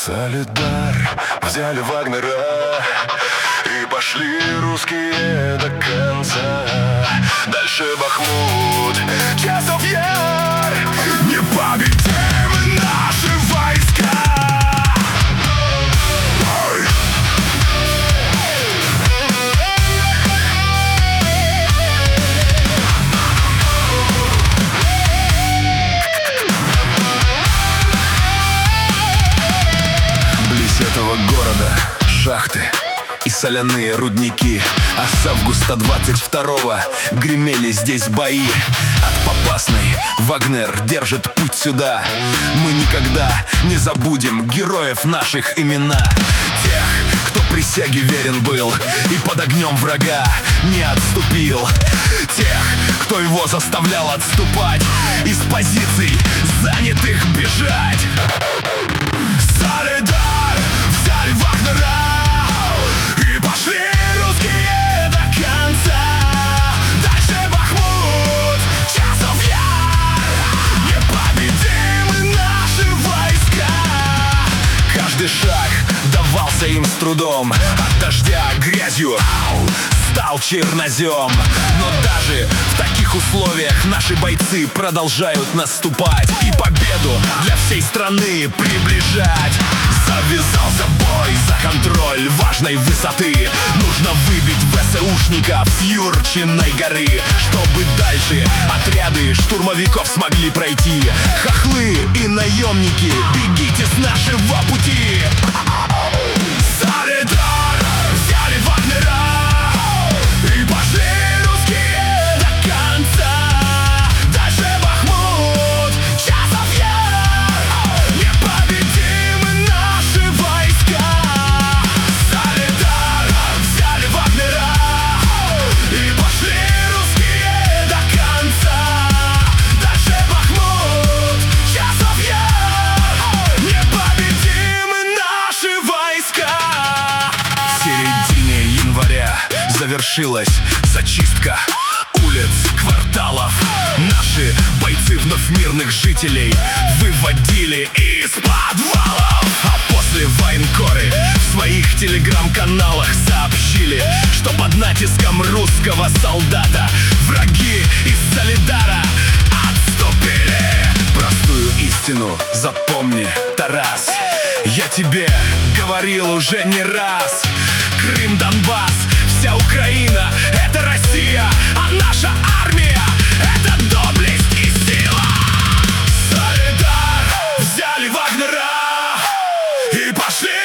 Солидар, взяли Вагнера и пошли русские до конца. Дальше Бахмут, Часов Яр, непобедимы наши войска. Этого города шахты и соляные рудники, а с августа 22-го гремели здесь бои. От Попасной Вагнер держит путь сюда. Мы никогда не забудем героев наших имена. Тех, кто присяге верен был и под огнем врага не отступил. Тех, кто его заставлял отступать из позиций, занятых бежать. Солидар, взяли Вагнера и пошли русские до конца. Дальше Бахмут, Часов Яр, непобедимы наши войска. Каждый шаг давался им с трудом, от дождя грязью стал чернозем. Но даже в таких условиях наши бойцы продолжают наступать и победу для всей страны приближать. Завязался бой за контроль важной высоты. Нужно выбить ВСУшников с Юрчиной горы, чтобы дальше отряды штурмовиков смогли пройти. Хохлы и наемники, бегите с нашего пути. Солидар, взяли Вагнера и пошли русские до конца. Дальше Бахмут, Часов Яр, непобедимы наши войска. Солидар, взяли Вагнера и пошли русские до конца. Дальше Бахмут, Часов Яр, непобедимы наши войска. В середине января завершилась зачистка улиц, кварталов. Наши бойцы вновь мирных жителей выводили из подвалов. А после военкоры в своих телеграм-каналах сообщили, что под натиском русского солдата враги из Солидара отступили. Простую истину запомни, Тарас, я тебе говорил уже не раз. Крым, Донбасс, вся Украина — это Россия, а наша армия — это доблесть и сила. Солидар, взяли Вагнера и пошли